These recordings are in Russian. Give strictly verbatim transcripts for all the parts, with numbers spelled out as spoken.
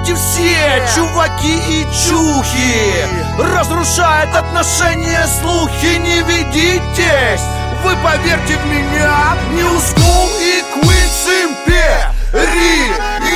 эти все чуваки и чухи разрушают отношения, слухи, не ведитесь. Вы поверьте в меня, New School и Queen's Imperial.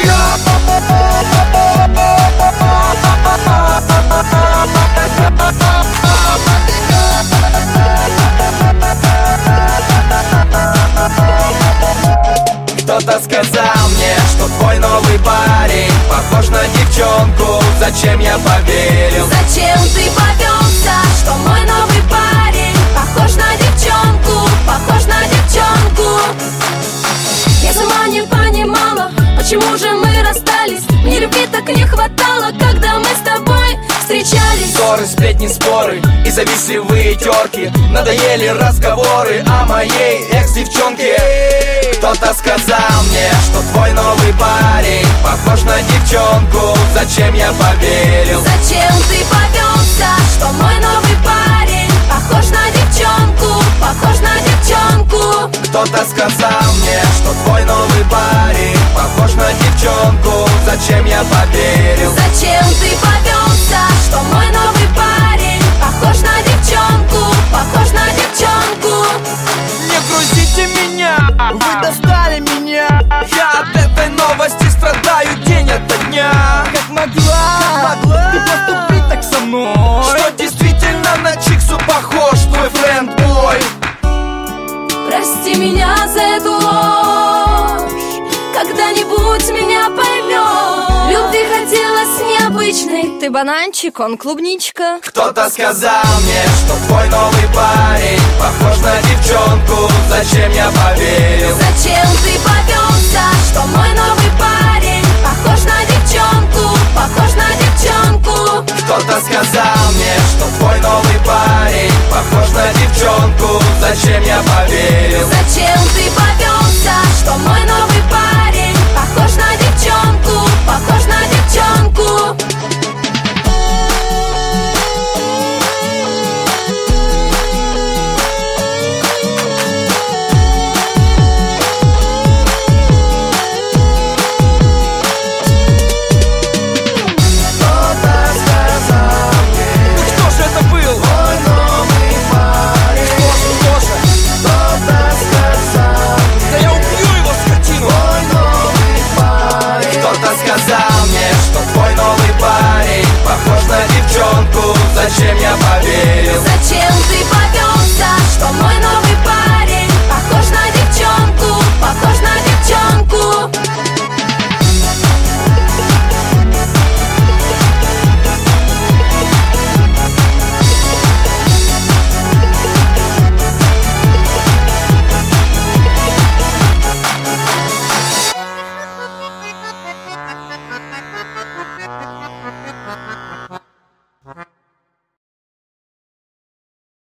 Кто-то сказал мне, что твой новый парень похож на девчонку. Зачем я поверил? Зачем ты повелся, что мой новый парень похож на девчонку, похож на девчонку? Я сама не понимала, почему же мы расстались. Мне любви так не хватало, когда мы с тобой встречались. Ссоры, сплетни, споры и завистливые терки. Надоели разговоры о моей экс-девчонке. Кто-то сказал мне, что твой новый парень похож на девчонку. Зачем я поверил? Зачем ты повелся, что мой новый парень похож на девчонку, похож на девчонку? Кто-то сказал мне, что твой новый парень похож на девчонку. Зачем я поверил? Зачем ты повелся, что мой новый парень похож на девчонку, похож на девчонку? Не грузите меня, вы достали меня. Я от этой новости страдаю день ото дня. Как могла, как могла ты поступить так со мной? Что действительно на Чиксу похож твой френд-бой? Прости меня за эту ложь, когда-нибудь меня поймешь. Любви хотелось необычной. Ты бананчик, он клубничка. Кто-то сказал мне, что твой новый парень похож на девчонку. Зачем я поверил? Зачем ты повелся, что мой новый парень похож на девчонку,